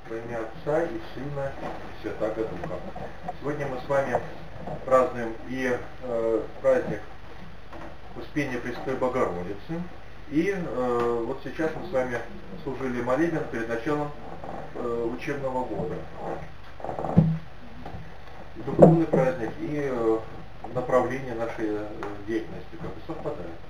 Во имя Отца и Сына и Святаго Духа. Сегодня мы с вами празднуем и праздник Успения Пресвятой Богородицы. И вот сейчас мы с вами служили молебен перед началом учебного года. И духовный праздник и направление нашей деятельности как бы совпадают.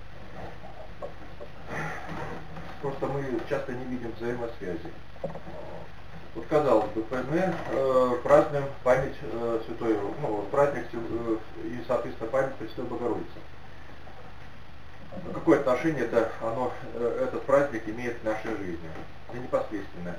Просто мы часто не видим взаимосвязи. Вот казалось бы, мы празднуем память святой, праздник и, соответственно, память Пресвятой Богородицы. Какое отношение этот праздник имеет к нашей жизни? Это непосредственное.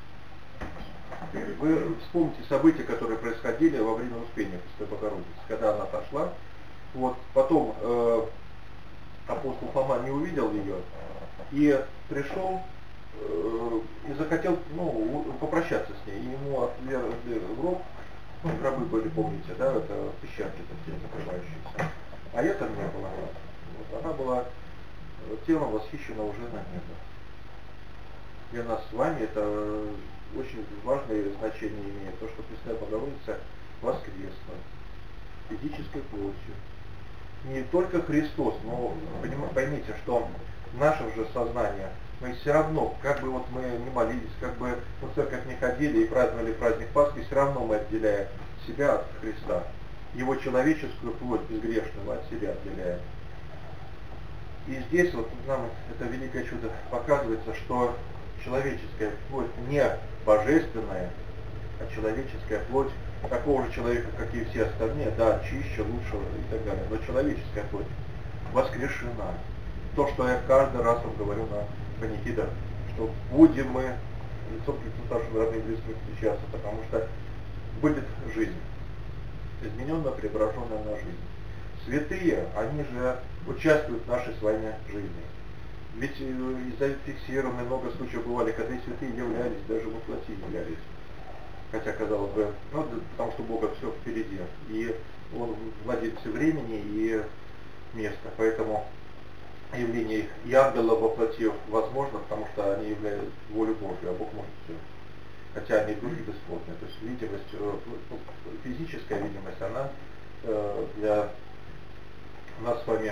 Вы вспомните события, которые происходили во время Успения Пресвятой Богородицы, когда она отошла. Вот, потом апостол Фома не увидел ее и пришел и захотел попрощаться с ней. И ему отвергли гроб, гробы были, помните, да, это пещерки такие закрывающиеся. А это не было. Вот, она была телом восхищена уже на небо. Для нас с вами это очень важное значение имеет, то, что Пресвятая Богородица воскресла физической плотью. Не только Христос, но поймите, что в нашем же сознании мы все равно, как бы мы не молились, как бы в церковь не ходили и праздновали праздник Пасхи, все равно мы отделяем себя от Христа. Его человеческую плоть безгрешного от себя отделяем. И здесь нам это великое чудо показывается, что человеческая плоть не божественная, а человеческая плоть такого же человека, как и все остальные, да, чище, лучше и так далее. Но человеческая плоть воскрешена. То, что я каждый раз вам говорю на панихидах, что будем мы лицом к лицу нашим родным близким встречаться, потому что будет жизнь, измененная, преображенная на жизнь. Святые, они же участвуют в нашей с вами жизни. Ведь зафиксировано много случаев бывали, когда и святые являлись, даже во плоти являлись. Хотя, казалось бы, потому что Бога все впереди, и Он владеет времени и места, поэтому явление и ангела во плоти возможно, потому что они являются волей Божьей, а Бог может все. Хотя они духи бесплотные. То есть видимость, физическая видимость, она для нас с вами,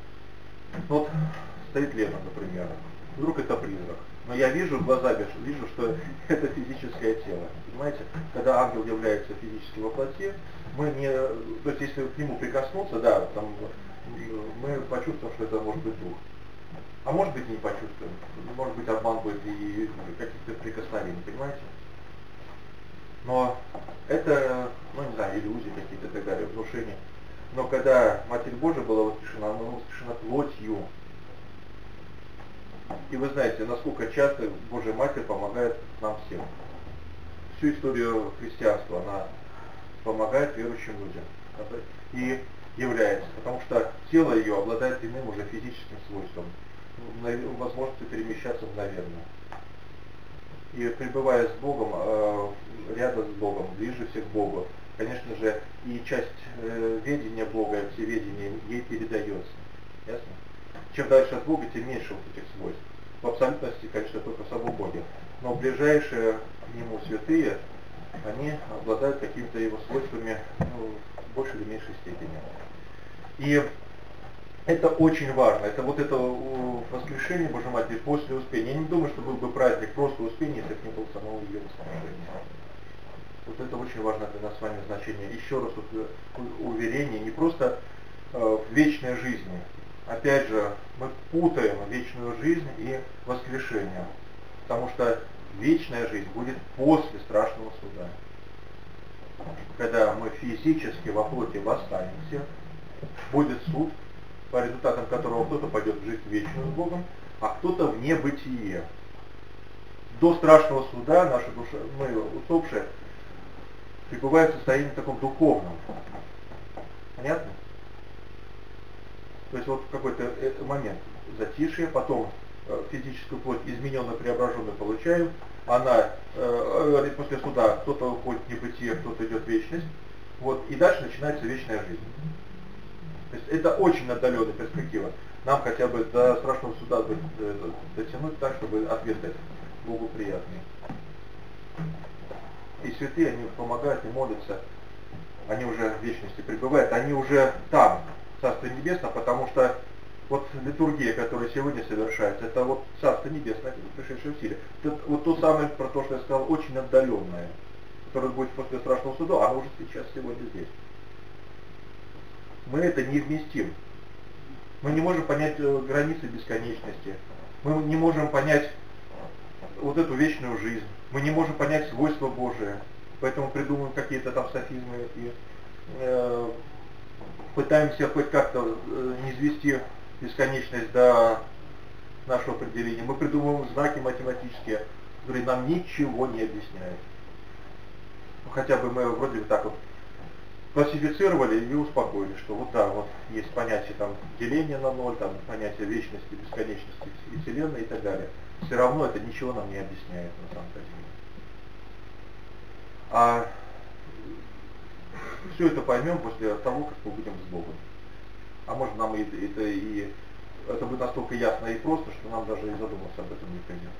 стоит Лена, например, вдруг это призрак. Но я вижу, глазами вижу, что это физическое тело. Понимаете? Когда ангел является физически во плоти, мы не, то есть если к нему прикоснуться, да, мы почувствуем, что это может быть дух. А может быть и не почувствуем. Может быть обман будет и каких-то прикосновений, понимаете? Но это, иллюзии какие-то и так далее, внушения. Но когда Матерь Божия была воскрешена, она воскрешена плотью. И вы знаете, насколько часто Божья Матерь помогает нам всем. Всю историю христианства она помогает верующим людям. И является, потому что тело ее обладает иным уже физическим свойством, возможностью перемещаться мгновенно. И пребывая с Богом, рядом с Богом, ближе всех к Богу, конечно же, и часть ведения Бога, всеведения ей передается. Ясно? Чем дальше от Бога, тем меньше этих свойств. В абсолютности, конечно, только в самом Боге. Но ближайшие к Нему святые, они обладают какими-то его свойствами в большей или меньшей степени. И это очень важно. Это воскрешение Божьей Матери после Успения. Я не думаю, что был бы праздник просто Успения, если бы не было самого ее воскрешения. Вот это очень важно для нас с вами значение. Еще раз уверение, не просто в вечной жизни. Опять же, мы путаем вечную жизнь и воскрешение. Потому что вечная жизнь будет после страшного суда. Когда мы физически во плоти восстанемся, будет суд, по результатам которого кто-то пойдет в жизнь вечную с Богом, а кто-то в небытие. До страшного суда наша душа, мы усопшие, пребывают в состоянии таком духовном. Понятно? То есть в какой-то момент затишье, потом физическую плоть измененную, преображенную получаем, она после суда кто-то уходит в небытие, кто-то идет в вечность, и дальше начинается вечная жизнь. То есть это очень отдаленная перспектива. Нам хотя бы до страшного суда дотянуть так, чтобы ответ дать Богу приятный. и святые, они помогают и молятся, они уже в вечности пребывают, они уже там, в Царстве Небесном, потому что вот литургия, которая сегодня совершается, это вот Царство Небесное, пришедшее в силе. Это вот то самое, про то, что я сказал, очень отдаленное, которое будет после страшного суда, оно уже сейчас, сегодня здесь. Мы это не вместим. Мы не можем понять границы бесконечности. Мы не можем понять вот эту вечную жизнь. Мы не можем понять свойства Божие. Поэтому придумываем какие-то там софизмы и пытаемся хоть как-то низвести бесконечность до нашего определения. Мы придумываем знаки математические, которые нам ничего не объясняют. Ну, хотя бы мы вроде бы так вот классифицировали и успокоили, что вот да, вот есть понятие там деления на ноль, там понятие вечности, бесконечности и Вселенной и так далее. Все равно это ничего нам не объясняет на самом деле. А все это поймем после того, как мы будем с Богом. А может нам это будет настолько ясно и просто, что нам даже и задуматься об этом не придется.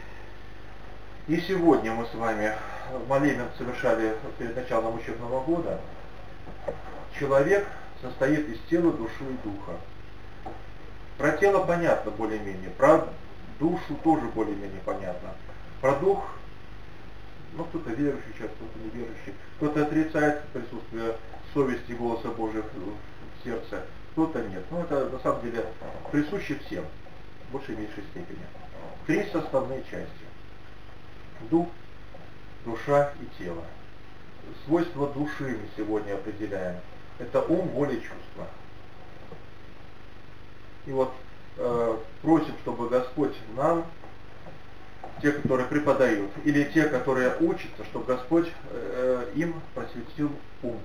И сегодня мы с вами молебен совершали перед началом учебного года. Человек состоит из тела, души и духа. Про тело понятно более-менее, про душу тоже более-менее понятно. Про дух, ну кто-то верующий человек, кто-то неверующий, кто-то отрицает присутствие совести и голоса Божьего в сердце, кто-то нет. Но это на самом деле присуще всем, в большей и меньшей степени. Три составные части. Дух, душа и тело. Свойства души мы сегодня определяем. Это ум, воля и чувства. И вот просим, чтобы Господь нам, те, которые преподают, или те, которые учатся, чтобы Господь им просветил ум.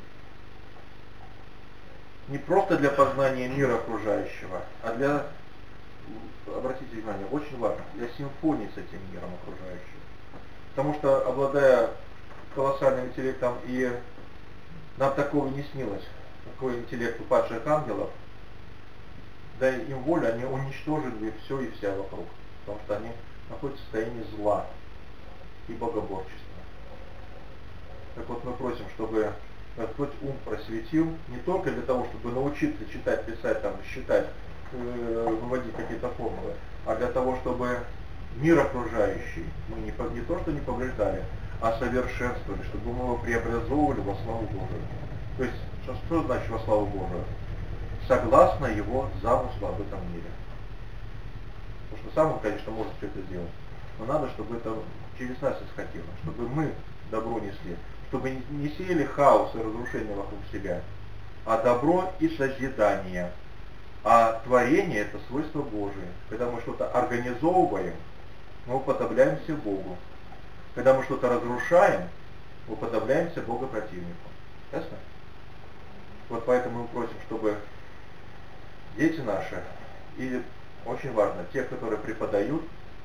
Не просто для познания мира окружающего, а для, обратите внимание, очень важно, для симфонии с этим миром окружающим. Потому что, обладая колоссальным интеллектом, и нам такого не снилось, такой интеллект у падших ангелов, да им воля, они уничтожили все и вся вокруг, потому что они находятся в состоянии зла и богоборчества. Так вот мы просим, чтобы Господь ум просветил, не только для того, чтобы научиться читать, писать, там, считать, выводить какие-то формулы, а для того, чтобы мир окружающий мы не то, что не повреждали, а совершенствовали, чтобы мы его преобразовывали во славу Божию. То есть, что значит во славу Божию? Согласно его замыслу об этом мире. Потому что сам он, конечно, может все это сделать, но надо, чтобы это через нас исходило, чтобы мы добро несли, чтобы не сеяли хаос и разрушение вокруг себя, а добро и созидание. А творение — это свойство Божие. Когда мы что-то организовываем, мы уподобляемся Богу. Когда мы что-то разрушаем, мы уподобляемся Богопротивнику. Ясно? Вот поэтому мы просим, чтобы дети наши, и очень важно, те, которые преподают,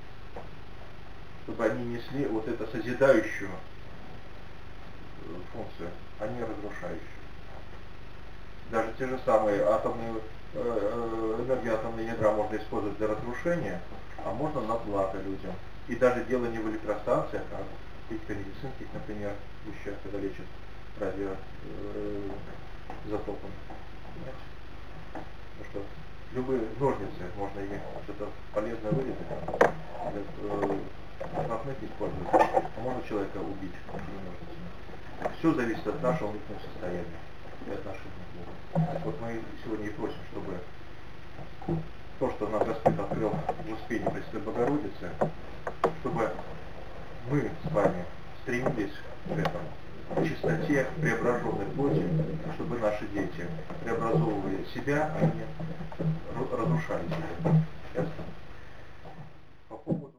чтобы они несли вот эту созидающую функцию, а не разрушающую. Даже те же самые атомные энергии, атомные ядра можно использовать для разрушения, а можно на благо людям. И даже дело не в электростанциях, а в каких-то медицинских, например, вещах, когда лечат радиоизотопом. Потому что любые ножницы, можно ими что-то полезное вырезать, основных использовать, а можно человека убить этими ножницами. Все зависит от нашего внутреннего состояния и отношения к Богу. Так вот мы сегодня и просим, чтобы то, что нам Господь открыл в Успении Пресвятой Богородицы, чтобы мы с вами стремились к этому, к чистоте преображенной плоти, чтобы наши дети преобразовывали себя, а не разрушали себя.